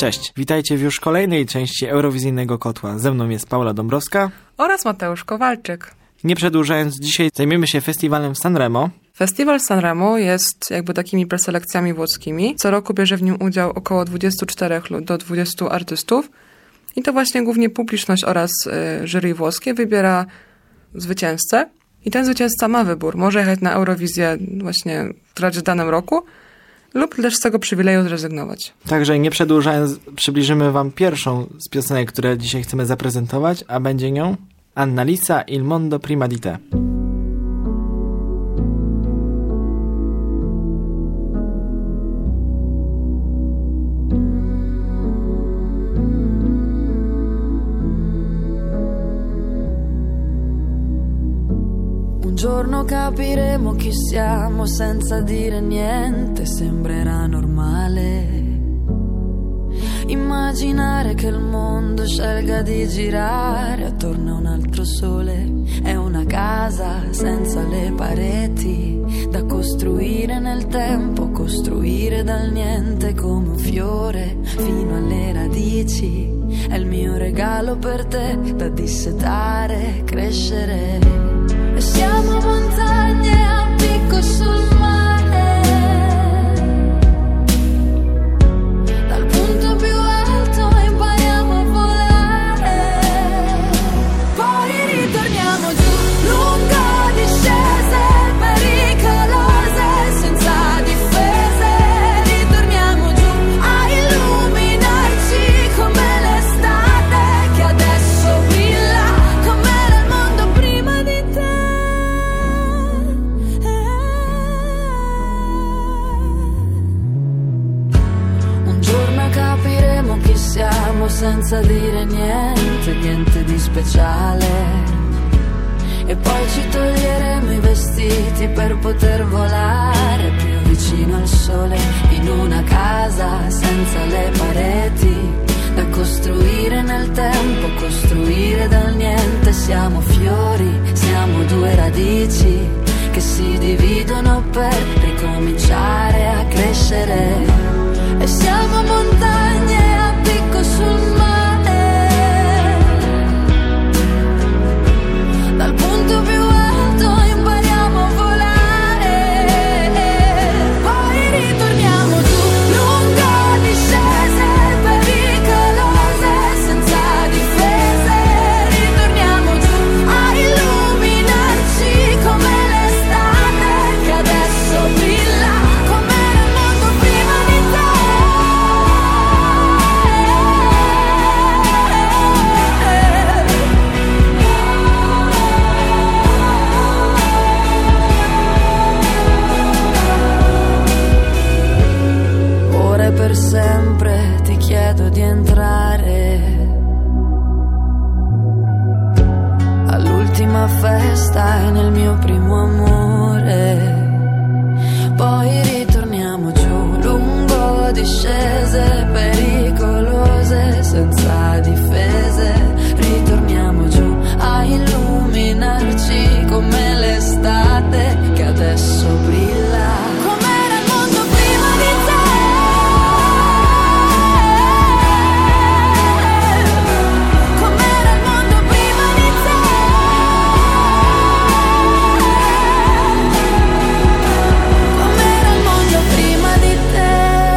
Cześć, witajcie w już kolejnej części Eurowizyjnego Kotła. Ze mną jest Paula Dąbrowska oraz Mateusz Kowalczyk. Nie przedłużając, dzisiaj zajmiemy się festiwalem w Sanremo. Festiwal Sanremo jest jakby takimi preselekcjami włoskimi. Co roku bierze w nim udział około 24 do 20 artystów. I to właśnie głównie publiczność oraz jury włoskie wybiera zwycięzcę. I ten zwycięzca ma wybór. Może jechać na Eurowizję właśnie w danym roku lub też z tego przywileju zrezygnować. Także nie przedłużając, przybliżymy wam pierwszą z piosenek, które dzisiaj chcemy zaprezentować, a będzie nią Annalisa Il Mondo Prima di Te. Un giorno capiremo chi siamo senza dire niente, sembrerà normale immaginare che il mondo scelga di girare attorno a un altro sole. È una casa senza le pareti da costruire nel tempo, costruire dal niente come un fiore fino alle radici. È il mio regalo per te da dissetare, crescere. E siamo montagne a picco sul mare, dal punto più alto impariamo a volare, poi ritorniamo giù, lungo discese pericolose, senza difese, ritorniamo giù a illuminarci come l'estate che adesso brilla, com'era il mondo prima di te. Capiremo chi siamo senza dire niente, niente di speciale. E poi ci toglieremo i vestiti per poter volare più vicino al sole, in una casa senza le pareti da costruire nel tempo, costruire dal niente. Siamo fiori, siamo due radici che si dividono per ricominciare a crescere. E siamo montagne a picco sul mare, dal punto più alto impariamo a volare, poi ritorniamo giù, lungo discese pericolose, senza difese, ritorniamo giù a illuminarci come l'estate che adesso brilla, com'era il mondo prima di te. Ora e per sempre ti chiedo di entrare all'ultima festa e nel mio primo amore, poi ritorniamo giù, lungo discese pericolose, senza difese, ritorniamo giù a illuminarci come l'estate che adesso brilla, com'era il mondo prima di te. Com'era il mondo prima di te. Com'era il mondo prima di te.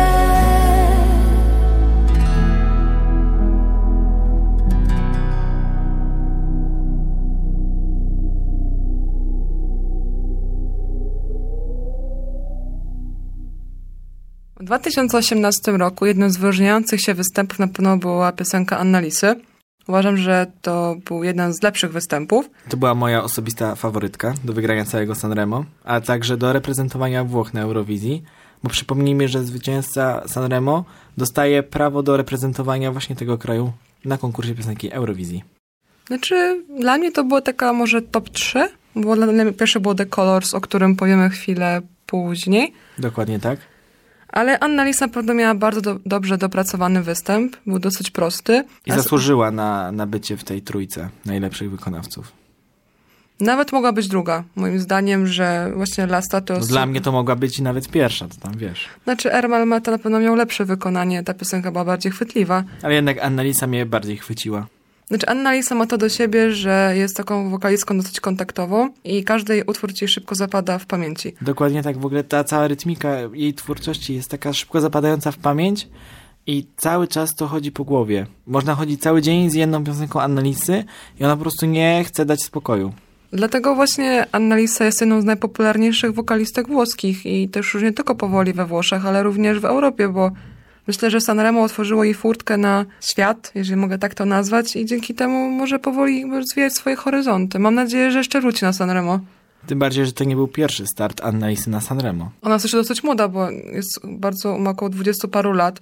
W 2018 roku jednym z wyróżniających się występów na pewno była piosenka Annalisy. Uważam, że to był jeden z lepszych występów. To była moja osobista faworytka do wygrania całego Sanremo, a także do reprezentowania Włoch na Eurowizji, bo przypomnijmy, że zwycięzca Sanremo dostaje prawo do reprezentowania właśnie tego kraju na konkursie piosenki Eurowizji. Znaczy, dla mnie to było taka może top 3, bo dla mnie pierwsze było The Colors, o którym powiemy chwilę później. Dokładnie tak. Ale Annalisa na pewno miała bardzo dobrze dopracowany występ, był dosyć prosty. I zasłużyła na bycie w tej trójce najlepszych wykonawców. Nawet mogła być druga. Moim zdaniem, że właśnie Lasta to... Dla mnie to mogła być nawet pierwsza, to tam wiesz. Znaczy Ermal Meta na pewno miał lepsze wykonanie, ta piosenka była bardziej chwytliwa. Ale jednak Annalisa mnie bardziej chwyciła. Znaczy Annalisa ma to do siebie, że jest taką wokalistką dosyć kontaktową i każdy jej utwór ci szybko zapada w pamięci. Dokładnie tak, w ogóle ta cała rytmika jej twórczości jest taka szybko zapadająca w pamięć i cały czas to chodzi po głowie. Można chodzić cały dzień z jedną piosenką Annalisy i ona po prostu nie chce dać spokoju. Dlatego właśnie Annalisa jest jedną z najpopularniejszych wokalistek włoskich i też już nie tylko powoli we Włoszech, ale również w Europie, bo myślę, że Sanremo otworzyło jej furtkę na świat, jeżeli mogę tak to nazwać, i dzięki temu może powoli rozwijać swoje horyzonty. Mam nadzieję, że jeszcze wróci na Sanremo. Tym bardziej, że to nie był pierwszy start Annalisy na Sanremo. Ona jest jeszcze dosyć młoda, bo ma około 20 paru lat.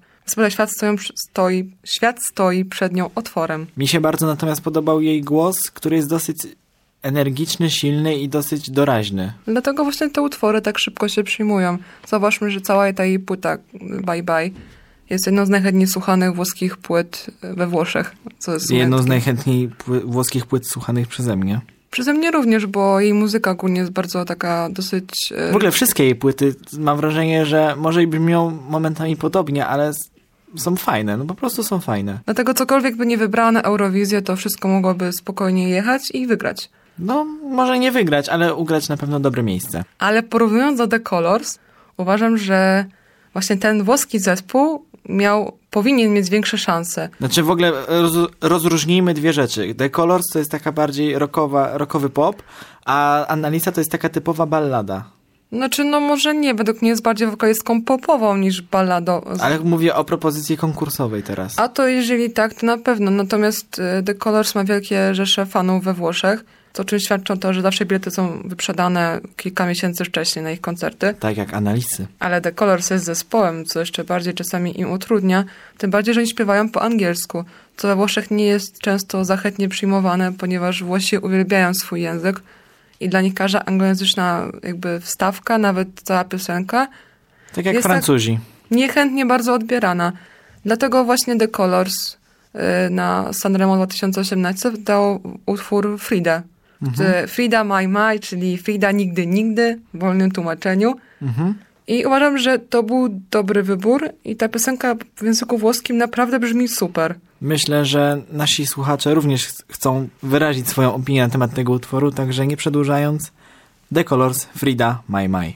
Świat stoi przed nią otworem. Mi się bardzo natomiast podobał jej głos, który jest dosyć energiczny, silny i dosyć doraźny. Dlatego właśnie te utwory tak szybko się przyjmują. Zauważmy, że cała ta jej płyta Bye Bye jest jedną z najchętniej słuchanych włoskich płyt we Włoszech. Co jest jedną z najchętniej włoskich płyt słuchanych przeze mnie. Przeze mnie również, bo jej muzyka ogólnie jest bardzo taka dosyć... W ogóle wszystkie jej płyty, mam wrażenie, że może i brzmią momentami podobnie, ale są fajne, no po prostu są fajne. Dlatego cokolwiek by nie wybrała na Eurowizję, to wszystko mogłoby spokojnie jechać i wygrać. No, może nie wygrać, ale ugrać na pewno dobre miejsce. Ale porównując do The Colours, uważam, że właśnie ten włoski zespół powinien mieć większe szanse. Znaczy w ogóle rozróżnijmy dwie rzeczy. The Colours to jest taka bardziej rockowy pop, a Annalisa to jest taka typowa ballada. Znaczy, no może nie, według mnie jest bardziej wokalistką popową niż balladową. Ale mówię o propozycji konkursowej teraz. A to jeżeli tak, to na pewno. Natomiast The Colours ma wielkie rzesze fanów we Włoszech, o czym świadczą to, że zawsze bilety są wyprzedane kilka miesięcy wcześniej na ich koncerty. Tak jak Annalisy. Ale The Colours jest zespołem, co jeszcze bardziej czasami im utrudnia. Tym bardziej, że oni śpiewają po angielsku, co we Włoszech nie jest często zachętnie przyjmowane, ponieważ Włosi uwielbiają swój język i dla nich każda anglojęzyczna jakby wstawka, nawet cała piosenka tak jak Francuzi. Tak niechętnie bardzo odbierana. Dlatego właśnie The Colours na Sanremo 2018 dał utwór Frida. Frida My, czyli Frida nigdy, nigdy, w wolnym tłumaczeniu. I uważam, że to był dobry wybór i ta piosenka w języku włoskim naprawdę brzmi super. Myślę, że nasi słuchacze również chcą wyrazić swoją opinię na temat tego utworu, także nie przedłużając, The Colours, Frida My.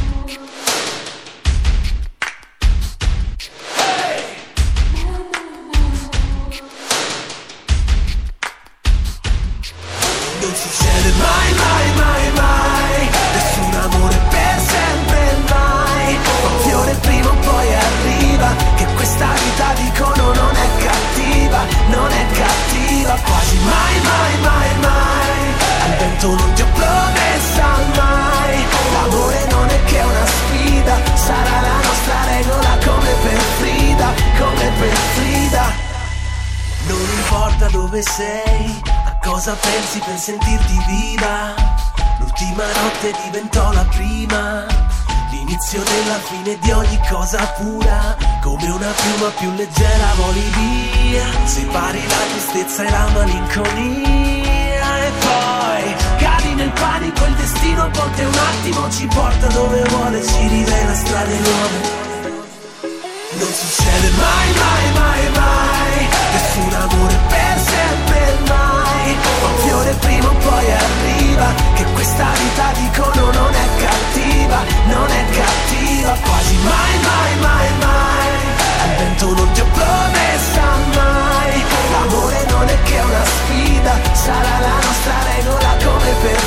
Non ti ho promessa mai, l'amore non è che una sfida, sarà la nostra regola come per Frida. Non importa dove sei, a cosa pensi per sentirti viva, l'ultima notte diventò la prima, l'inizio della fine di ogni cosa pura, come una piuma più leggera voli via, separi la tristezza e la malinconia e poi cadi nel panico, il destino a volte un attimo ci porta dove vuole, ci rivela strade nuove. Non succede mai, nessun amore per sempre mai, un fiore prima o poi arriva, che questa vita dicono non è cattiva, quasi mai, al vento non ti ho promessa mai, l'amore non è che una sfida, sarà la nostra regola come per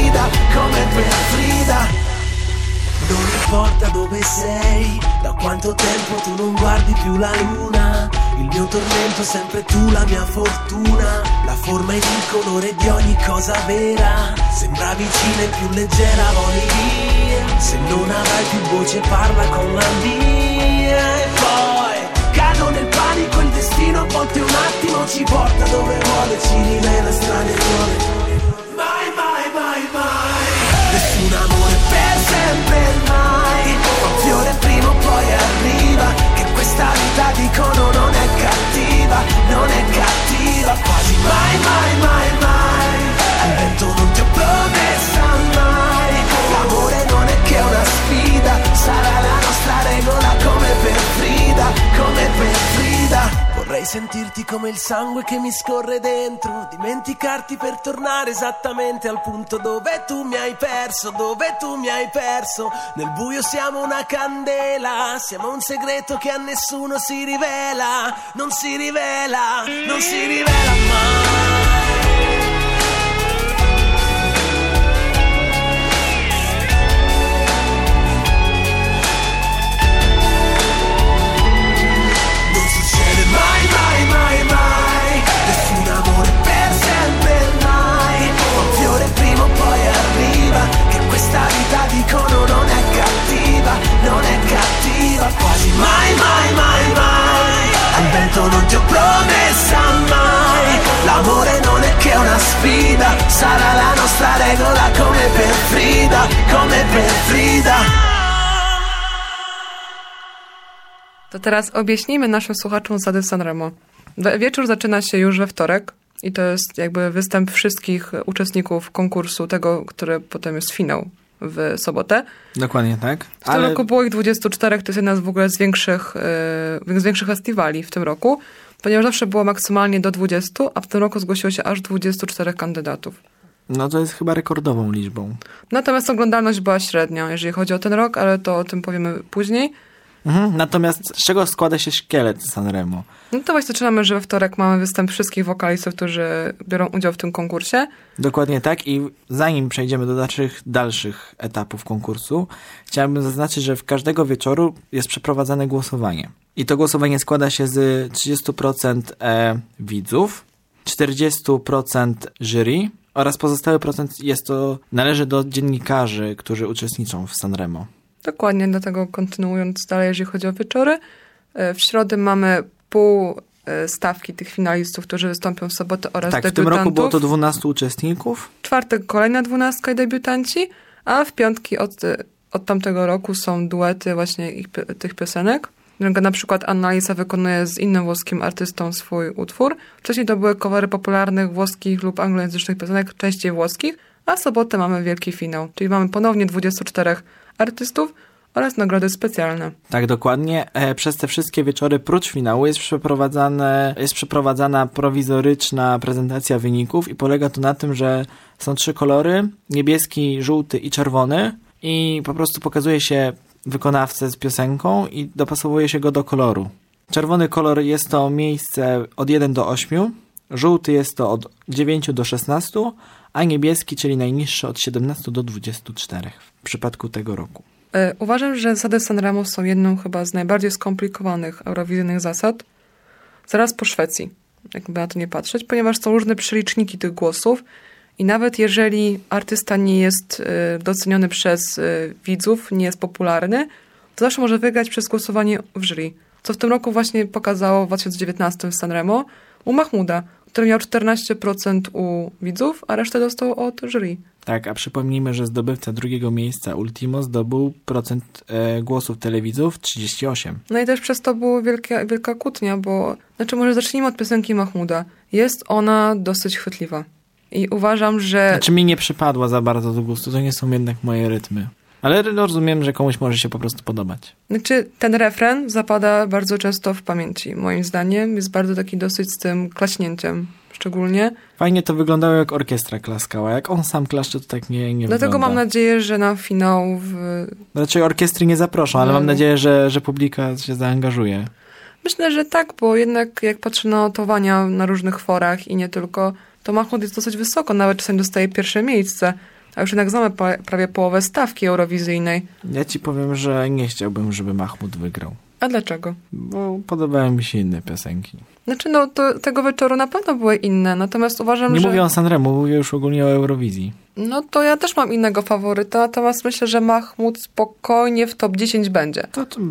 Frida. Non importa dove sei, da quanto tempo tu non guardi più la luna, il mio tormento sempre tu, la mia fortuna, la forma ed il colore di ogni cosa vera, sembra vicina e più leggera voli via, se non avrai più voce parla con la mia e poi cado nel panico, il destino a volte un attimo ci porta dove vuole, ci rivela strade nuove. Nessun amore per sempre mai, un fiore prima o poi arriva, che questa vita dicono non è cattiva, quasi mai, al vento non ti ho promesso Vorrei sentirti come il sangue che mi scorre dentro, dimenticarti per tornare esattamente al punto dove tu mi hai perso, dove tu mi hai perso. Nel buio siamo una candela, siamo un segreto che a nessuno si rivela, non si rivela, non si rivela mai. Nessun amore per sempre mai, un fiore prima o poi arriva, che questa vita dicono non è cattiva, non è cattiva, quasi mai, mai, mai, mai, al vento non ti ho promessa mai, l'amore non è che una sfida, sarà la nostra regola come per Frida, come per Frida. To teraz objaśnijmy naszym słuchaczom zasady Sanremo. Wieczór zaczyna się już we wtorek i to jest jakby występ wszystkich uczestników konkursu, tego, który potem jest finał w sobotę. Dokładnie tak. W tym roku było ich 24, to jest jedna z w ogóle z większych festiwali w tym roku, ponieważ zawsze było maksymalnie do 20, a w tym roku zgłosiło się aż 24 kandydatów. No to jest chyba rekordową liczbą. Natomiast oglądalność była średnia, jeżeli chodzi o ten rok, ale to o tym powiemy później. Natomiast z czego składa się szkielet Sanremo? No to właśnie zaczynamy, że we wtorek mamy występ wszystkich wokalistów, którzy biorą udział w tym konkursie. Dokładnie tak i zanim przejdziemy do dalszych etapów konkursu, chciałbym zaznaczyć, że w każdego wieczoru jest przeprowadzane głosowanie. I to głosowanie składa się z 30% widzów, 40% jury oraz pozostały procent należy do dziennikarzy, którzy uczestniczą w Sanremo. Dokładnie, dlatego kontynuując dalej, jeżeli chodzi o wieczory. W środę mamy pół stawki tych finalistów, którzy wystąpią w sobotę oraz tak, debiutantów. W tym roku było to 12 uczestników. Czwartek kolejna 12 i debiutanci, a w piątki od tamtego roku są duety właśnie tych piosenek. Na przykład Annalisa wykonuje z innym włoskim artystą swój utwór. Wcześniej to były covery popularnych włoskich lub anglojęzycznych piosenek, częściej włoskich, a w sobotę mamy wielki finał. Czyli mamy ponownie 24 artystów oraz nagrody specjalne. Tak, dokładnie. Przez te wszystkie wieczory prócz finału jest przeprowadzana prowizoryczna prezentacja wyników i polega to na tym, że są 3 kolory, niebieski, żółty i czerwony i po prostu pokazuje się wykonawcę z piosenką i dopasowuje się go do koloru. Czerwony kolor jest to miejsce od 1 do 8, żółty jest to od 9 do 16, a niebieski, czyli najniższy, od 17 do 24 w przypadku tego roku. Uważam, że zasady Sanremo są jedną chyba z najbardziej skomplikowanych eurowizyjnych zasad, zaraz po Szwecji, jakby na to nie patrzeć, ponieważ są różne przeliczniki tych głosów i nawet jeżeli artysta nie jest doceniony przez widzów, nie jest popularny, to zawsze może wygrać przez głosowanie w jury. Co w tym roku właśnie pokazało w 2019 w Sanremo u Mahmuda, który miał 14% u widzów, a resztę dostał od jury. Tak, a przypomnijmy, że zdobywca drugiego miejsca Ultimo zdobył procent głosów telewidzów 38. No i też przez to była wielka kłótnia, bo... może zacznijmy od piosenki Mahmuda. Jest ona dosyć chwytliwa. I uważam, że... mi nie przypadła za bardzo do gustu, to nie są jednak moje rytmy. Ale rozumiem, że komuś może się po prostu podobać. Ten refren zapada bardzo często w pamięci. Moim zdaniem jest bardzo taki dosyć z tym klaśnięciem szczególnie. Fajnie to wyglądało, jak orkiestra klaskała. Jak on sam klaszcze, to tak nie Dlatego wygląda. mam nadzieję, że na finał... Raczej orkiestry nie zaproszą, ale mam nadzieję, że publika się zaangażuje. Myślę, że tak, bo jednak jak patrzę na notowania na różnych forach i nie tylko, to Mahmud jest dosyć wysoko, nawet czasami dostaje pierwsze miejsce. A już jednak znamy prawie połowę stawki eurowizyjnej. Ja ci powiem, że nie chciałbym, żeby Mahmud wygrał. A dlaczego? Bo podobały mi się inne piosenki. To tego wieczoru na pewno były inne, natomiast uważam, że... Nie mówię o Sanremo, mówię już ogólnie o Eurowizji. No to ja też mam innego faworyta, natomiast myślę, że Mahmud spokojnie w top 10 będzie.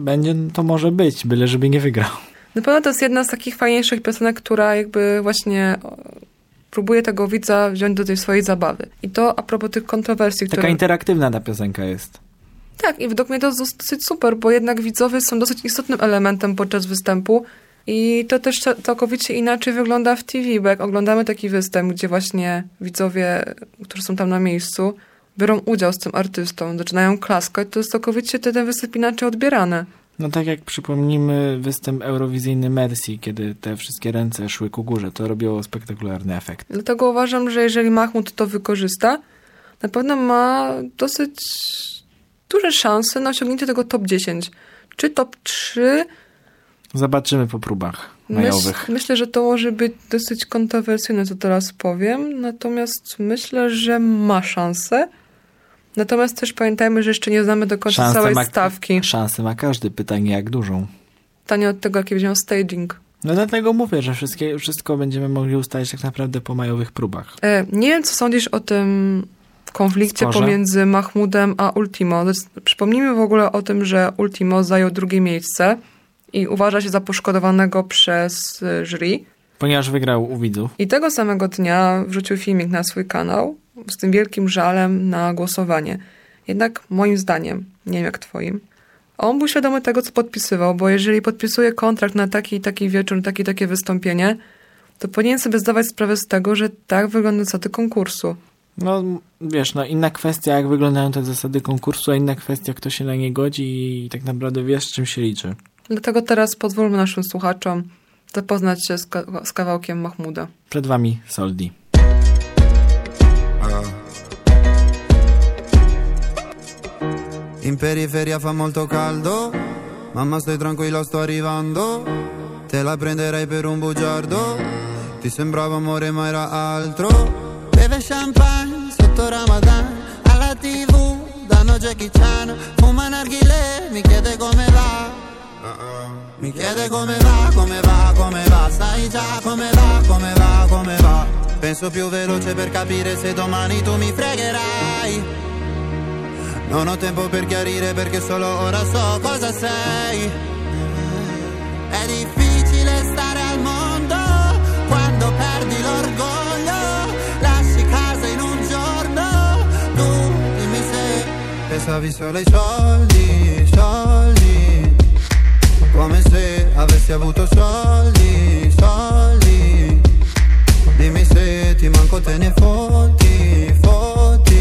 To może być, byle żeby nie wygrał. Na pewno to jest jedna z takich fajniejszych piosenek, która jakby właśnie... próbuje tego widza wziąć do tej swojej zabawy. I to a propos tych kontrowersji, Taka interaktywna ta piosenka jest. Tak, i według mnie to jest dosyć super, bo jednak widzowie są dosyć istotnym elementem podczas występu i to też całkowicie inaczej wygląda w TV, bo jak oglądamy taki występ, gdzie właśnie widzowie, którzy są tam na miejscu, biorą udział z tym artystą, zaczynają klaskać, to jest całkowicie ten występ inaczej odbierany. No tak jak przypomnijmy występ eurowizyjny Mercy, kiedy te wszystkie ręce szły ku górze, to robiło spektakularny efekt. Dlatego uważam, że jeżeli Mahmud to wykorzysta, na pewno ma dosyć duże szanse na osiągnięcie tego top 10. Czy top 3? Zobaczymy po próbach majowych. Myślę, że to może być dosyć kontrowersyjne, co teraz powiem, natomiast myślę, że ma szansę. Natomiast też pamiętajmy, że jeszcze nie znamy do końca całej stawki. Szansę ma każdy, pytanie jak dużą. Pytanie od tego, jaki będzie staging. No dlatego mówię, że wszystko będziemy mogli ustalić tak naprawdę po majowych próbach. Nie wiem, co sądzisz o tym konflikcie pomiędzy Mahmudem a Ultimo. Przypomnijmy w ogóle o tym, że Ultimo zajął 2. miejsce i uważa się za poszkodowanego przez jury. Ponieważ wygrał u widzów. I tego samego dnia wrzucił filmik na swój kanał z tym wielkim żalem na głosowanie. Jednak moim zdaniem, nie wiem jak twoim, on był świadomy tego, co podpisywał, bo jeżeli podpisuje kontrakt na taki i taki wieczór, na takie i takie wystąpienie, to powinien sobie zdawać sprawę z tego, że tak wygląda zasady konkursu. No wiesz, inna kwestia jak wyglądają te zasady konkursu, a inna kwestia kto się na nie godzi i tak naprawdę wiesz czym się liczy. Dlatego teraz pozwólmy naszym słuchaczom zapoznać się z kawałkiem Mahmuda. Przed wami Soldi. In periferia fa molto caldo, mamma stai tranquilla sto arrivando, te la prenderai per un bugiardo, ti sembrava amore ma era altro, beve champagne sotto Ramadan, alla TV danno Jackie Chan, fuma narghile, mi chiede come va, mi chiede come va, come va, come va, sai già come va, come va, come va, penso più veloce per capire se domani tu mi fregherai. Non ho tempo per chiarire perché solo ora so cosa sei. È difficile stare al mondo quando perdi l'orgoglio. Lasci casa in un giorno, tu dimmi se pensavi solo ai soldi, soldi. Come se avessi avuto soldi, soldi. Dimmi se ti manco te ne fotti, fotti.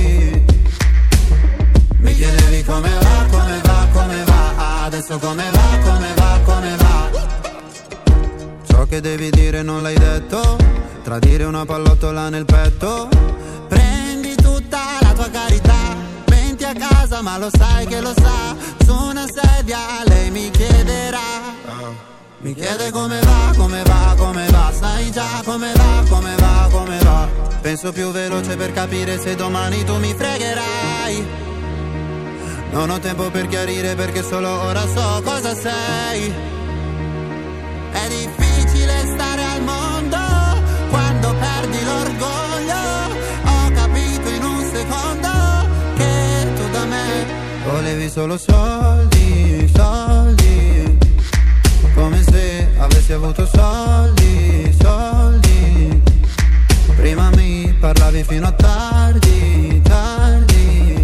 Mi chiedevi come va, come va, come va. Adesso come va, come va, come va. Ciò che devi dire non l'hai detto. Tradire una pallottola nel petto. Prendi tutta la tua carità. Venti a casa ma lo sai che lo sa. Su una sedia lei mi chiederà. Mi chiede come va, come va, come va. Sai già come va, come va, come va. Penso più veloce per capire se domani tu mi fregherai. Non ho tempo per chiarire perché solo ora so cosa sei. È difficile stare al mondo quando perdi l'orgoglio. Ho capito in un secondo che tu da me volevi solo soldi, soldi. Come se avessi avuto soldi, soldi. Prima mi parlavi fino a tardi, tardi.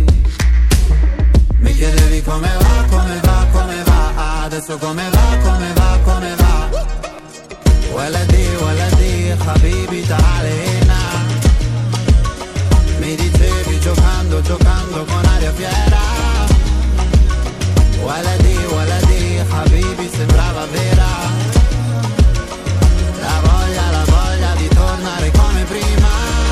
Mi chiedevi come va, come va, come va. Adesso come va, come va, come va. Waladi, habibi ta'alena. Mi dicevi giocando, giocando con aria fiera. Waladi, habibi sembrava vera. La voglia di tornare come prima.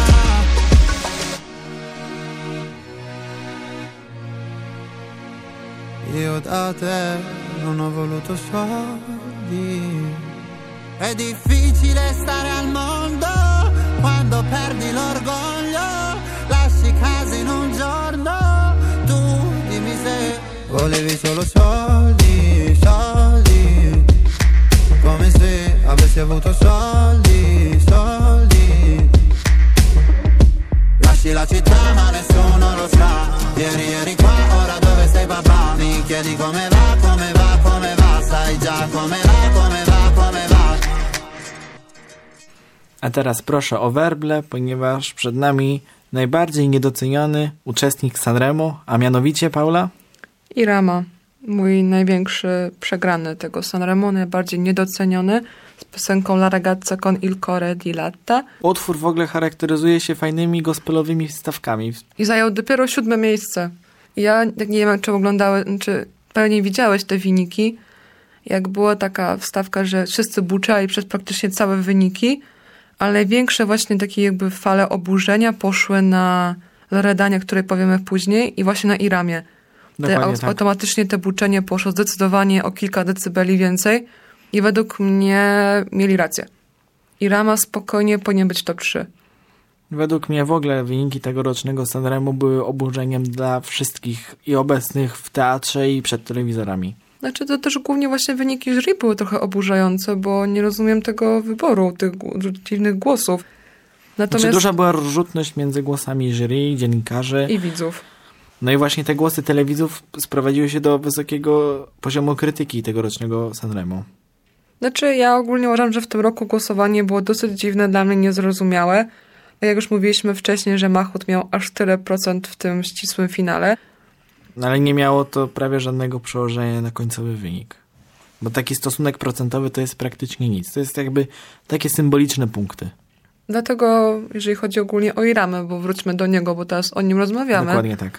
Io da te non ho voluto soldi. È difficile stare al mondo quando perdi l'orgoglio. Lasci casa in un giorno, tu dimmi se volevi solo soldi, soldi. Come se avessi avuto soldi, soldi. Lasci la città ma nessuno lo sa. Ieri qua, ora dove sei papà? Mi chiedi come va, come va, come va. Sai già come va, come va, come va. A teraz proszę o werble, ponieważ przed nami najbardziej niedoceniony uczestnik Sanremo, a mianowicie Paula? Irama, mój największy przegrany tego Sanremo, najbardziej niedoceniony, z piosenką La ragazza con il cuore di latta. Utwór w ogóle charakteryzuje się fajnymi gospelowymi wstawkami. I zajął dopiero 7. miejsce. Ja nie wiem, czy oglądałeś, czy pewnie widziałeś te wyniki, jak była taka wstawka, że wszyscy buczali przez praktycznie całe wyniki, ale największe właśnie takie jakby fale oburzenia poszły na Loredanie, o której powiemy później, i właśnie na Iramie. Automatycznie te buczenie poszło zdecydowanie o kilka decybeli więcej i według mnie mieli rację. Irama spokojnie powinien być top 3. Według mnie w ogóle wyniki tegorocznego Sanremo były oburzeniem dla wszystkich i obecnych w teatrze i przed telewizorami. Znaczy to też głównie właśnie wyniki jury były trochę oburzające, bo nie rozumiem tego wyboru, tych dziwnych głosów. Natomiast duża była rozrzutność między głosami jury, dziennikarzy i widzów. No i właśnie te głosy telewizów sprowadziły się do wysokiego poziomu krytyki tegorocznego Sanremo. Znaczy ja ogólnie uważam, że w tym roku głosowanie było dosyć dziwne, dla mnie niezrozumiałe. A jak już mówiliśmy wcześniej, że Mahmut miał aż tyle procent w tym ścisłym finale. No ale nie miało to prawie żadnego przełożenia na końcowy wynik. Bo taki stosunek procentowy to jest praktycznie nic. To jest jakby takie symboliczne punkty. Dlatego, jeżeli chodzi ogólnie o Iramę, bo wróćmy do niego, bo teraz o nim rozmawiamy. Dokładnie tak.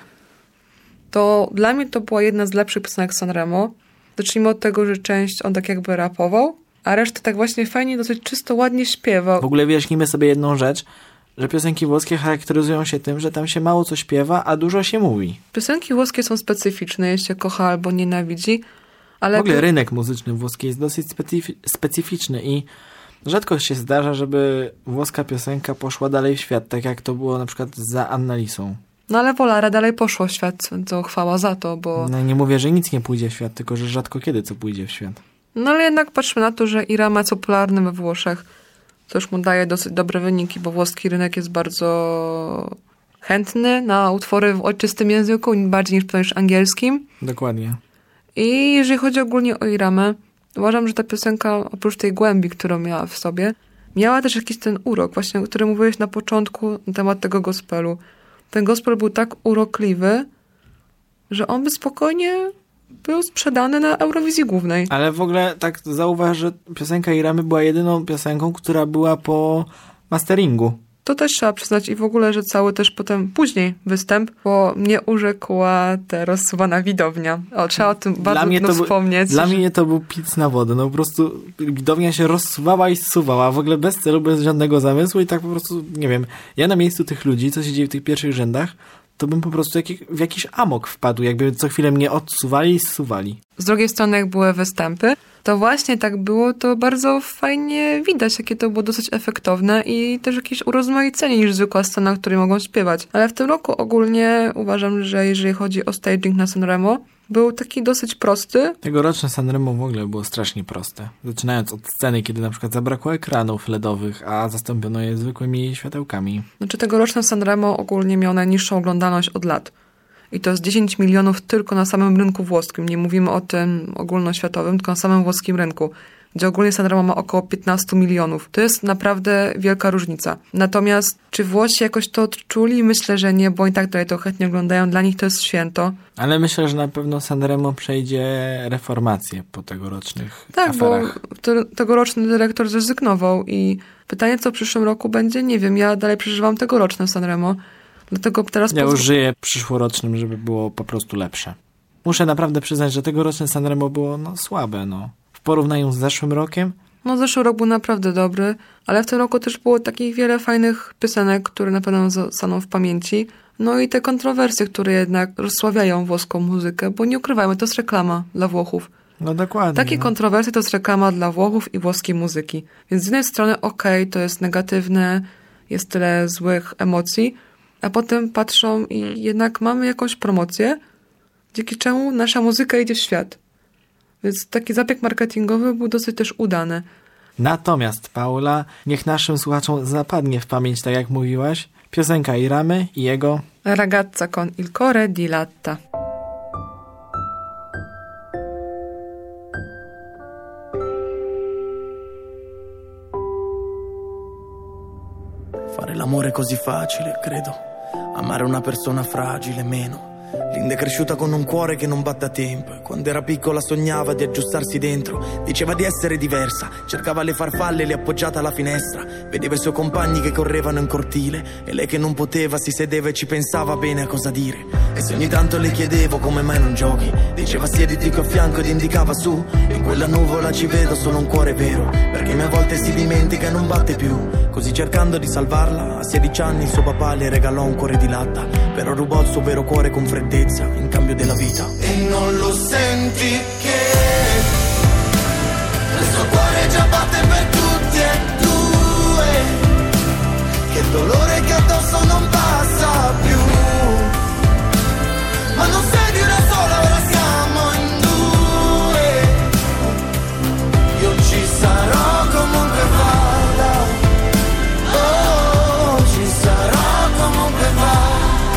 To dla mnie to była jedna z lepszych piosenek Sanremo. Zacznijmy od tego, że część on tak jakby rapował, a resztę tak właśnie fajnie, dosyć czysto, ładnie śpiewał. W ogóle wyjaśnijmy sobie jedną rzecz, że piosenki włoskie charakteryzują się tym, że tam się mało co śpiewa, a dużo się mówi. Piosenki włoskie są specyficzne, jeśli się kocha albo nienawidzi. Ale w ogóle rynek muzyczny włoski jest dosyć specyficzny i rzadko się zdarza, żeby włoska piosenka poszła dalej w świat, tak jak to było na przykład za Annalisą. No ale Volara dalej poszło w świat, to chwała za to, bo... No nie mówię, że nic nie pójdzie w świat, tylko że rzadko kiedy co pójdzie w świat. No ale jednak patrzmy na to, że Irama jest popularny we Włoszech. To już mu daje dosyć dobre wyniki, bo włoski rynek jest bardzo chętny na utwory w ojczystym języku, bardziej niż angielskim. Dokładnie. I jeżeli chodzi ogólnie o Iramę, uważam, że ta piosenka, oprócz tej głębi, którą miała w sobie, miała też jakiś ten urok, właśnie, o którym mówiłeś na początku na temat tego gospelu. Ten gospel był tak urokliwy, że on by spokojnie był sprzedany na Eurowizji Głównej. Ale w ogóle tak zauważ, że piosenka Iramy była jedyną piosenką, która była po masteringu. To też trzeba przyznać i w ogóle, że cały też potem później występ, bo mnie urzekła ta rozsuwana widownia. Trzeba o tym bardzo wspomnieć. Dla mnie to był pic na wodę. No po prostu widownia się rozsuwała i zsuwała, w ogóle bez celu, bez żadnego zamysłu i tak po prostu, nie wiem, ja na miejscu tych ludzi, co się dzieje w tych pierwszych rzędach, to bym po prostu w jakiś amok wpadł, jakby co chwilę mnie odsuwali i zsuwali. Z drugiej strony, jak były występy, to właśnie tak było, to bardzo fajnie widać, jakie to było dosyć efektowne i też jakieś urozmaicenie niż zwykła scena, w której mogą śpiewać. Ale w tym roku ogólnie uważam, że jeżeli chodzi o staging na Sanremo, był taki dosyć prosty. Tegoroczne Sanremo w ogóle było strasznie proste. Zaczynając od sceny, kiedy na przykład zabrakło ekranów LEDowych, a zastąpiono je zwykłymi światełkami. Znaczy tegoroczne Sanremo ogólnie miało najniższą oglądalność od lat. I to jest 10 milionów tylko na samym rynku włoskim. Nie mówimy o tym ogólnoświatowym, tylko na samym włoskim rynku, gdzie ogólnie Sanremo ma około 15 milionów. To jest naprawdę wielka różnica. Natomiast czy Włosi jakoś to odczuli? Myślę, że nie, bo oni tak dalej to chętnie oglądają. Dla nich to jest święto. Ale myślę, że na pewno Sanremo przejdzie reformację po tegorocznych aferach. Tak, bo tegoroczny dyrektor zrezygnował i pytanie, co w przyszłym roku będzie, nie wiem. Ja dalej przeżywam tegoroczne Sanremo. Dlatego teraz ja już żyję przyszłorocznym, żeby było po prostu lepsze. Muszę naprawdę przyznać, że tegoroczne Sanremo było słabe. W porównaniu z zeszłym rokiem. Zeszły rok był naprawdę dobry, ale w tym roku też było takich wiele fajnych piosenek, które na pewno zostaną w pamięci. No i te kontrowersje, które jednak rozsławiają włoską muzykę, bo nie ukrywajmy, to jest reklama dla Włochów. No dokładnie. Takie kontrowersje to jest reklama dla Włochów i włoskiej muzyki. Więc z jednej strony to jest negatywne, jest tyle złych emocji, a potem patrzą i jednak mamy jakąś promocję, dzięki czemu nasza muzyka idzie w świat. Więc taki zabieg marketingowy był dosyć też udany. Natomiast, Paula, niech naszym słuchaczom zapadnie w pamięć, tak jak mówiłaś, piosenka Iramy i jego Ragazza con il cuore di latta. Fare l'amore è così facile, credo. Amare una persona fragile meno. Linda è cresciuta con un cuore che non batte a tempo e quando era piccola sognava di aggiustarsi dentro. Diceva di essere diversa, cercava le farfalle lì appoggiata alla finestra. Vedeva i suoi compagni che correvano in cortile e lei che non poteva si sedeva e ci pensava bene a cosa dire. E se ogni tanto le chiedevo come mai non giochi, diceva siediti qui a fianco ed indicava su. In quella nuvola ci vedo solo un cuore vero, perché a volte si dimentica e non batte più. Così cercando di salvarla, a 16 anni il suo papà le regalò un cuore di latta, però rubò il suo vero cuore con freddezza in cambio della vita. E non lo senti che il suo cuore già batte per tutti e due, che il dolore che addosso non passa più, ma non sei di una sola, ora siamo in due. Io ci sarò comunque vada, oh, ci sarò comunque vada.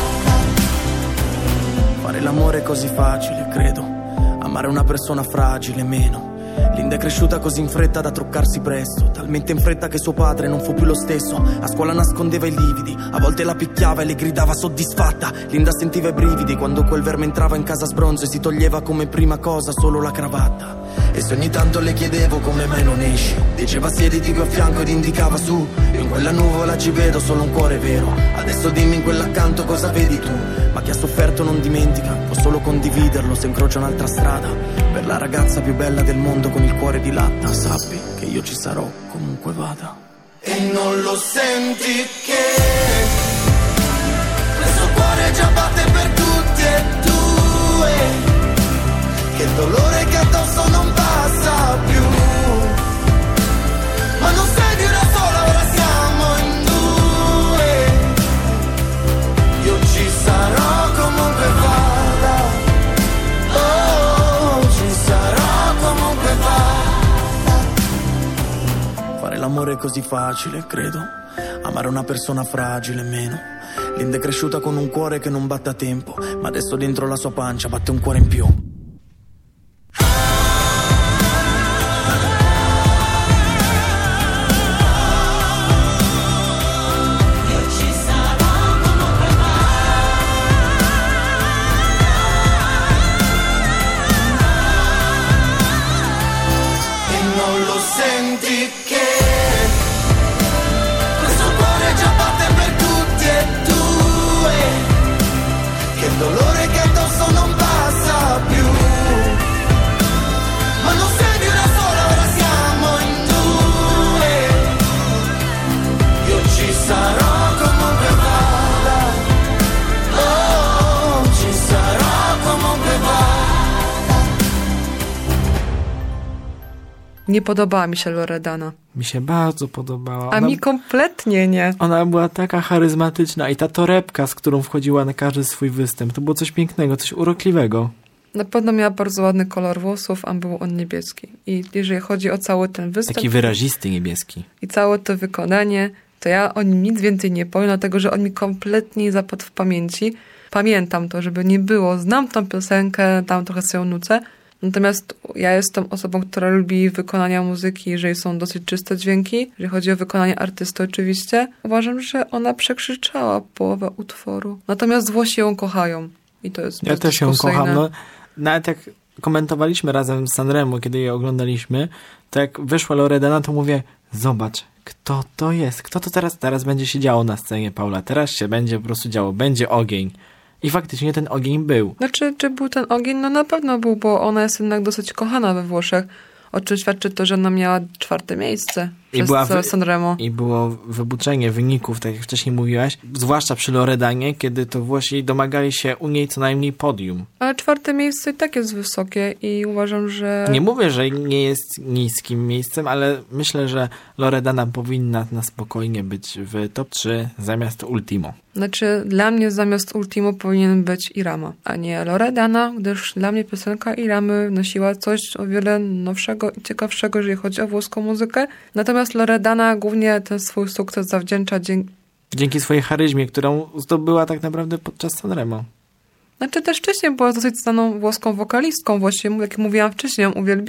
Fare l'amore è così facile, credo, amare una persona fragile meno. Linda è cresciuta così in fretta da truccarsi presto, talmente in fretta che suo padre non fu più lo stesso. A scuola nascondeva i lividi, a volte la picchiava e le gridava soddisfatta. Linda sentiva i brividi quando quel verme entrava in casa sbronzo e si toglieva come prima cosa solo la cravatta. E se ogni tanto le chiedevo come mai non esci, diceva siediti qui a fianco ed indicava su. In quella nuvola ci vedo solo un cuore vero, adesso dimmi in quell'accanto cosa vedi tu. Ma chi ha sofferto non dimentica, può solo condividerlo se incrocia un'altra strada. Per la ragazza più bella del mondo con il cuore di latta, sappi che io ci sarò comunque vada. E non lo senti che il suo cuore già batte per tutti e due, che il dolore che addosso non passa più, ma non sei di una sola, ora siamo in due. Io ci sarò comunque vada, oh, ci sarò comunque vada. Fare l'amore è così facile, credo, amare una persona fragile meno. Linda è cresciuta con un cuore che non batte a tempo, ma adesso dentro la sua pancia batte un cuore in più. Dolore che addosso non passa più, ma non sei di una sola, ora siamo in due. Io ci sarò comunque vada, oh, ci sarò comunque vada. Nie podobała mi się Loredana. Mi się bardzo podobała. A mi kompletnie nie. Ona była taka charyzmatyczna i ta torebka, z którą wchodziła na każdy swój występ, to było coś pięknego, coś urokliwego. Na pewno miała bardzo ładny kolor włosów, a był on niebieski. I jeżeli chodzi o cały ten występ... Taki wyrazisty niebieski. I całe to wykonanie, to ja o nim nic więcej nie powiem, dlatego że on mi kompletnie zapadł w pamięci. Pamiętam to, żeby nie było. Znam tą piosenkę, tam trochę sobie ją nucę. Natomiast ja jestem osobą, która lubi wykonania muzyki, jeżeli są dosyć czyste dźwięki. Jeżeli chodzi o wykonanie artysty oczywiście, uważam, że ona przekrzyczała połowę utworu. Natomiast Włosi ją kochają. I to jest Ja też ją kocham. No, nawet jak komentowaliśmy razem z Sanremo, kiedy je oglądaliśmy, to jak wyszła Loredana, to mówię, zobacz, kto to jest? Kto to teraz będzie się działo na scenie, Paula? Teraz się będzie po prostu działo. Będzie ogień. I faktycznie ten ogień był. Znaczy, czy był ten ogień? No na pewno był, bo ona jest jednak dosyć kochana we Włoszech. O czym świadczy to, że ona miała 4. miejsce przez Sanremo. I było wybuczenie wyników, tak jak wcześniej mówiłaś, zwłaszcza przy Loredanie, kiedy to Włosi domagali się u niej co najmniej podium. Ale 4. miejsce i tak jest wysokie i uważam, że... Nie mówię, że nie jest niskim miejscem, ale myślę, że Loredana powinna na spokojnie być w top 3 zamiast Ultimo. Znaczy, dla mnie zamiast Ultimo powinien być Irama, a nie Loredana, gdyż dla mnie piosenka Iramy nosiła coś o wiele nowszego i ciekawszego, jeżeli chodzi o włoską muzykę. Natomiast Loredana głównie ten swój sukces zawdzięcza dzięki swojej charyzmie, którą zdobyła tak naprawdę podczas Sanremo. Znaczy też wcześniej była dosyć znaną włoską wokalistką. Właściwie, jak mówiłam wcześniej, ją uwielbiają.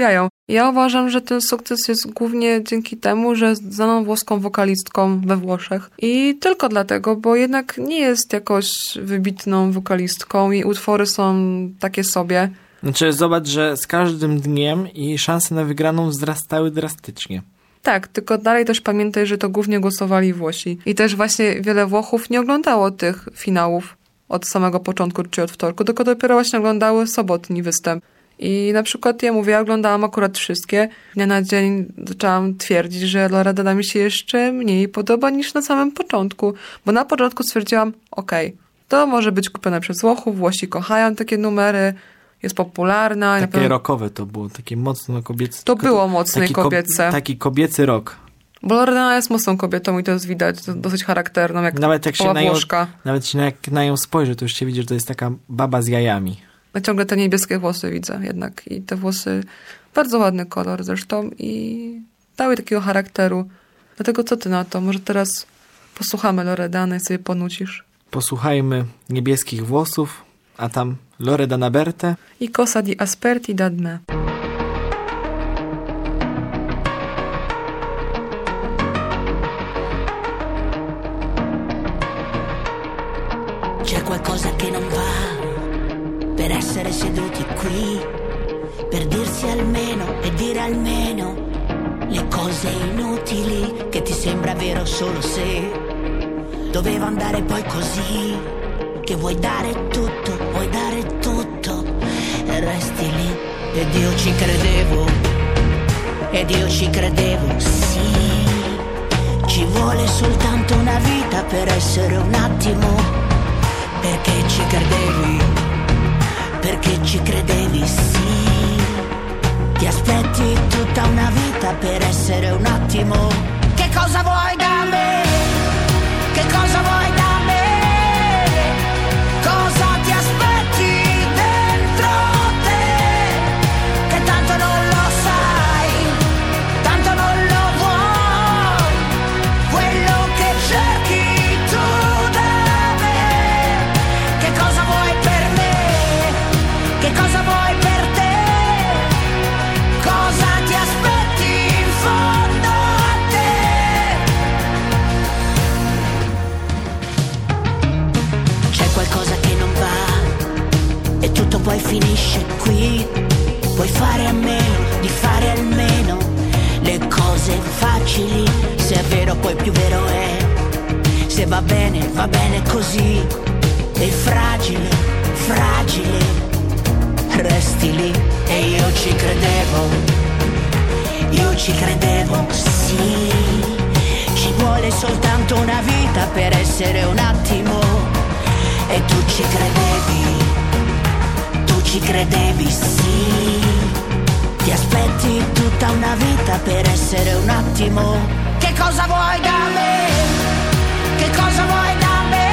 Ja uważam, że ten sukces jest głównie dzięki temu, że jest znaną włoską wokalistką we Włoszech. I tylko dlatego, bo jednak nie jest jakoś wybitną wokalistką i utwory są takie sobie. Znaczy zobacz, że z każdym dniem jej szanse na wygraną wzrastały drastycznie. Tak, tylko dalej też pamiętaj, że to głównie głosowali Włosi. I też właśnie wiele Włochów nie oglądało tych finałów od samego początku, czy od wtorku, tylko dopiero właśnie oglądały sobotni występ. I na przykład ja oglądałam akurat wszystkie. Dnia na dzień zaczęłam twierdzić, że Loredana mi się jeszcze mniej podoba niż na samym początku. Bo na początku stwierdziłam, to może być kupione przez Włochów, Włosi kochają takie numery, jest popularna. Takie rockowe to było, takie mocno kobiece. To było mocno kobiece. Taki kobiecy rock. Bo Loredana jest mocną kobietą i to jest widać, dosyć charakterną, jak Włoszka. Nawet jak na nią spojrzy, to już się widzi, że to jest taka baba z jajami. Ja ciągle te niebieskie włosy widzę jednak i te włosy, bardzo ładny kolor zresztą i dały takiego charakteru. Dlatego co ty na to? Może teraz posłuchamy Loredany i sobie ponucisz? Posłuchajmy niebieskich włosów, a tam Loredana Bertè i Cosa di asperti da me. C'è qualcosa che non va per essere seduti qui, per dirsi almeno e dire almeno le cose inutili che ti sembra vero solo se doveva andare poi così, che vuoi dare tutto e resti lì. Ed io ci credevo, sì, ci vuole soltanto una vita per essere un attimo, perché ci credevi, sì, ti aspetti tutta una vita per essere un attimo. Che cosa vuoi da me? Che cosa vuoi da me? Cosa ti aspetti dentro te? Che tanto non lo sai, tanto non lo vuoi, quello che cerchi tu da me. Che cosa vuoi per me? Che cosa vuoi per te? Cosa ti aspetti in fondo a te? C'è qualcosa che non va e tutto poi finisce qui. Puoi fare a meno di fare almeno le cose facili. Se è vero poi più vero è, se va bene così. E fragile resti lì. E io ci credevo, sì, ci vuole soltanto una vita per essere un attimo. E tu ci credevi, sì, ti aspetti tutta una vita per essere un attimo. Che cosa vuoi da me? Che cosa vuoi da me?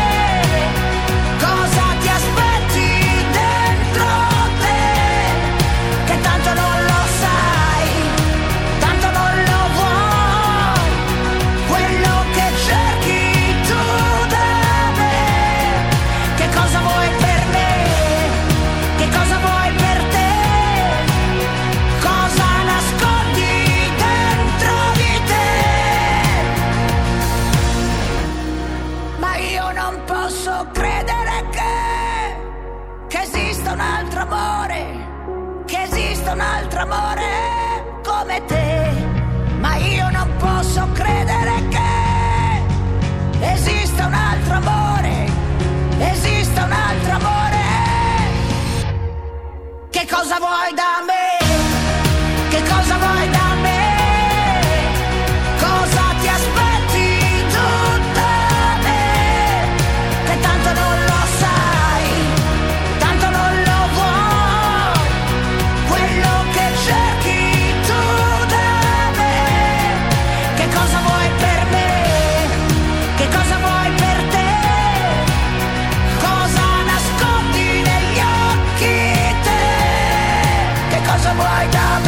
Cosa ti aspetti dentro te? Che tanto non lo sai, tanto non lo vuoi, quello che cerchi tu da me. Che cosa vuoi per me? Che cosa vuoi per te? Cosa nascondi dentro di te? Ma io non posso credere che esista un altro amore, che esista un altro amore come te. Ma io non posso credere che esista un altro amore, esista un altro amore. Che cosa vuoi da me? Che cosa vuoi da me? Cosa ti aspetti tu da me? Che tanto non lo sai, tanto non lo vuoi, quello che cerchi tu da me. Che cosa vuoi per me? Che cosa vuoi per te? Cosa nascondi negli occhi te? Che cosa vuoi da me?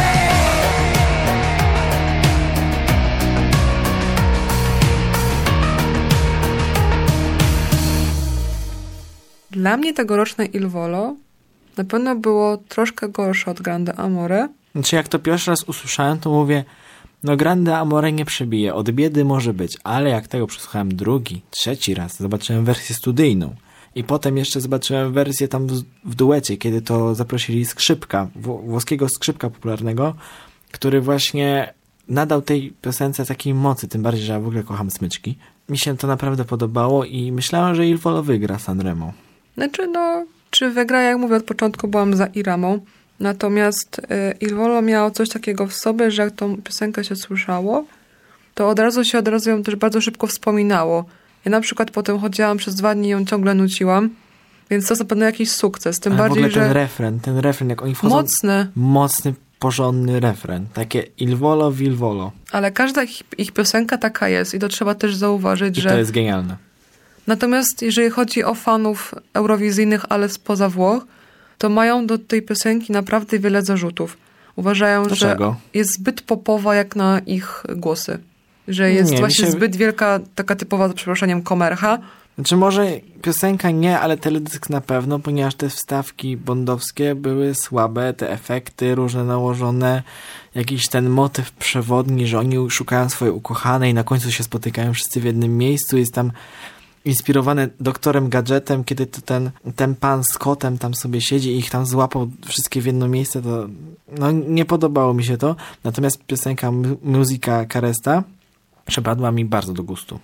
Dla mnie tegoroczne Il Volo na pewno było troszkę gorsze od Grande Amore. Znaczy jak to pierwszy raz usłyszałem, to mówię, no Grande Amore nie przebije, od biedy może być, ale jak tego przesłuchałem drugi, trzeci raz, zobaczyłem wersję studyjną i potem jeszcze zobaczyłem wersję tam w duecie, kiedy to zaprosili skrzypka, włoskiego skrzypka popularnego, który właśnie nadał tej piosence takiej mocy, tym bardziej, że ja w ogóle kocham smyczki. Mi się to naprawdę podobało i myślałem, że Il Volo wygra Sanremo. Znaczy, no, czy wygra, jak mówię, od początku byłam za Iramą, natomiast Il Volo miało coś takiego w sobie, że jak tą piosenkę się słyszało, to od razu ją też bardzo szybko wspominało. Ja na przykład potem chodziłam przez 2 dni i ją ciągle nuciłam, więc to jest na pewno jakiś sukces. Tym ale bardziej, w ogóle że ten refren, jak oni wchodzą... Mocny, porządny refren. Takie Il Volo w Il Volo. Ale każda ich piosenka taka jest i to trzeba też zauważyć, że... to jest genialne. Natomiast jeżeli chodzi o fanów eurowizyjnych, ale spoza Włoch, to mają do tej piosenki naprawdę wiele zarzutów. Uważają, Dlaczego? że jest zbyt popowa jak na ich głosy. Że jest właśnie zbyt wielka, taka typowa, za przeproszeniem, komercha. Znaczy może piosenka nie, ale teledysk na pewno, ponieważ te wstawki bondowskie były słabe, te efekty różne nałożone, jakiś ten motyw przewodni, że oni szukają swojej ukochanej i na końcu się spotykają wszyscy w jednym miejscu. Jest tam inspirowany doktorem Gadżetem, kiedy to ten pan z kotem tam sobie siedzi i ich tam złapał wszystkie w jedno miejsce, to no nie podobało mi się to. Natomiast piosenka Musica Caresta przypadła mi bardzo do gustu.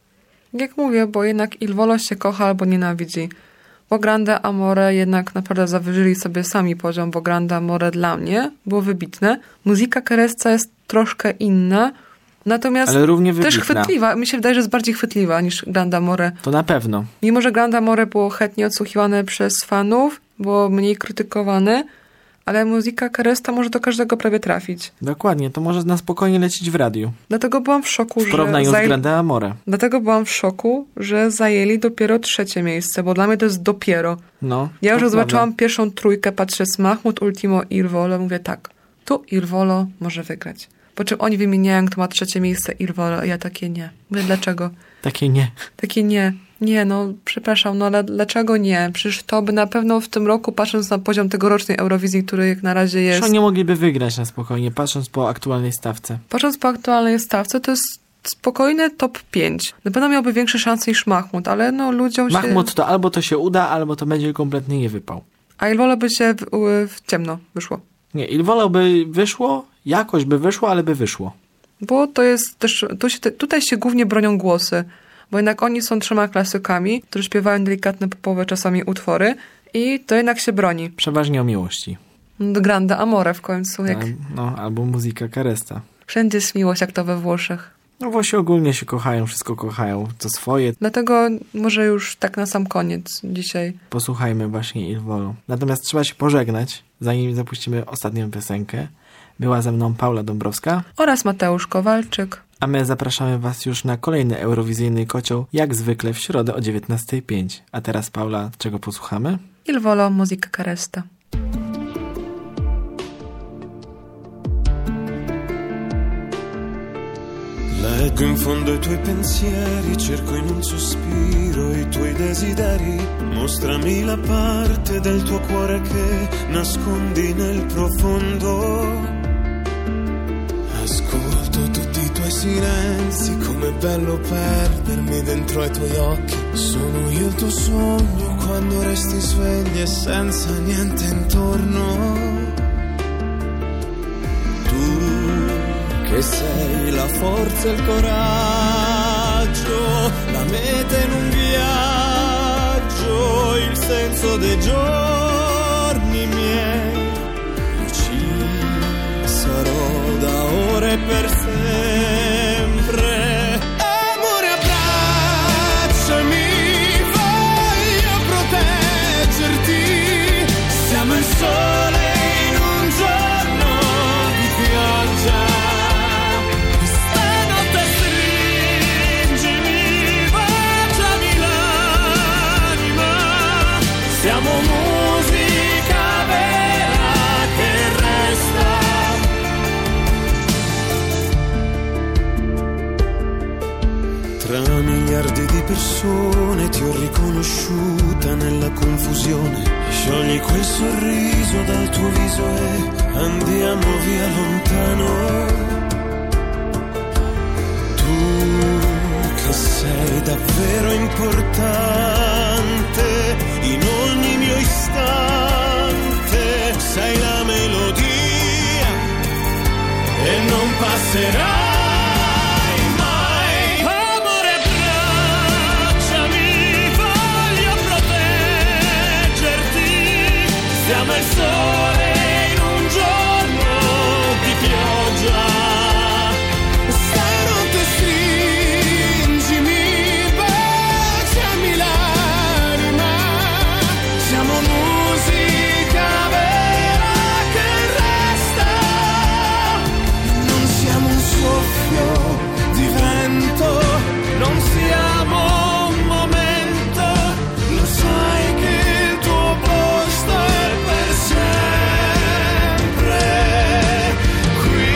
Jak mówię, bo jednak Il Volo się kocha albo nienawidzi. Bo Grande Amore jednak naprawdę zawyżyli sobie sami poziom, bo Grande Amore dla mnie było wybitne. Musica Caresta jest troszkę inna, natomiast ale równie wybitna. Też chwytliwa. Mi się wydaje, że jest bardziej chwytliwa niż Grande Amore. To na pewno. Mimo, że Grande Amore było chętnie odsłuchiwane przez fanów, było mniej krytykowane, ale Musica Caresta może do każdego prawie trafić. Dokładnie, to może na spokojnie lecieć w radiu. Dlatego byłam w szoku, w porównaniu z Grande Amore. Dlatego byłam w szoku, że zajęli dopiero 3. miejsce, bo dla mnie to jest dopiero. No, ja już zobaczyłam pierwszą trójkę, patrzę Mahmoud, Ultimo, Il Volo, mówię tak, tu Il Volo może wygrać. Po czym oni wymieniają, kto ma 3. miejsce, Il Volo, a ja takie nie. Mówię, dlaczego? Takie nie. Takie nie. Nie, no przepraszam, no ale dlaczego nie? Przecież to by na pewno w tym roku, patrząc na poziom tegorocznej Eurowizji, który jak na razie jest... Przecież oni mogliby wygrać na spokojnie, patrząc po aktualnej stawce. Patrząc po aktualnej stawce, to jest spokojny top 5. Na pewno miałby większe szanse niż Mahmoud, ale no ludziom Mahmoud to albo to się uda, albo to będzie kompletnie nie wypał. A Il Volo by się w ciemno wyszło. Nie, Il Volo by wyszło, jakoś by wyszło, ale by wyszło. Bo to jest też... Tutaj się głównie bronią głosy. Bo jednak oni są 3 klasykami, którzy śpiewają delikatne, popowe czasami utwory i to jednak się broni. Przeważnie o miłości. Grande Amore w końcu. Jak... No, albo Musica Caresta. Wszędzie jest miłość, jak to we Włoszech. No Włosi ogólnie się kochają, wszystko kochają, to swoje. Dlatego może już tak na sam koniec dzisiaj. Posłuchajmy właśnie Il Volo. Natomiast trzeba się pożegnać, zanim zapuścimy ostatnią piosenkę. Była ze mną Paula Dąbrowska oraz Mateusz Kowalczyk. A my zapraszamy Was już na kolejny eurowizyjny kocioł, jak zwykle w środę o 19:05. A teraz, Paula, czego posłuchamy? Il Volo, Musica Caresta. Leggo in fondo i tuoi pensieri, cerco in un sospiro i tuoi desideri. Mostrami la parte del tuo cuore che nascondi nel profondo. Ascolto tutti i tuoi silenzi, com'è bello perdermi dentro ai tuoi occhi. Sono io il tuo sogno quando resti svegli e senza niente intorno. Tu che sei la forza e il coraggio, la meta in un viaggio, il senso dei giorni miei. Sarò da ora e per sempre. Amore, abbracciami, voglio proteggerti. Siamo il sole in un giorno di pioggia. Stanotte stringimi, baciami l'anima. Siamo musica vera che resta. Tra mille miliardi di persone, ti ho riconosciuta nella confusione. Sciogli quel sorriso dal tuo viso e andiamo via lontano. Tu che sei davvero importante in ogni mio istante, sei la melodia e non passerai. Siamo il sole in un giorno di pioggia. Stanotte stringimi, baciami l'anima. Siamo musica vera che resta. Non siamo un soffio di vento, non siamo un momento. Lo sai che il tuo posto è sempre qui.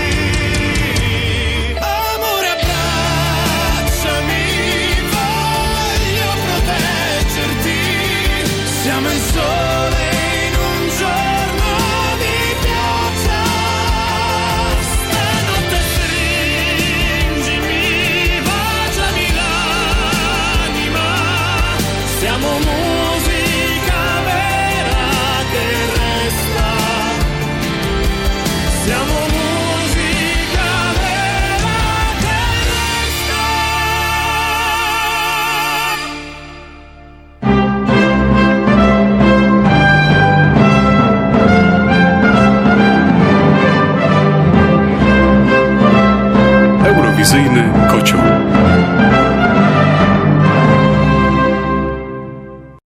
Amore, abbracciami, voglio proteggerti. Siamo il sole in un giorno di pioggia. Stanotte stringimi, baciami l'anima. Siamo musica vera che resta. Siamo musica vera che resta. Eurowizyjny kocioł.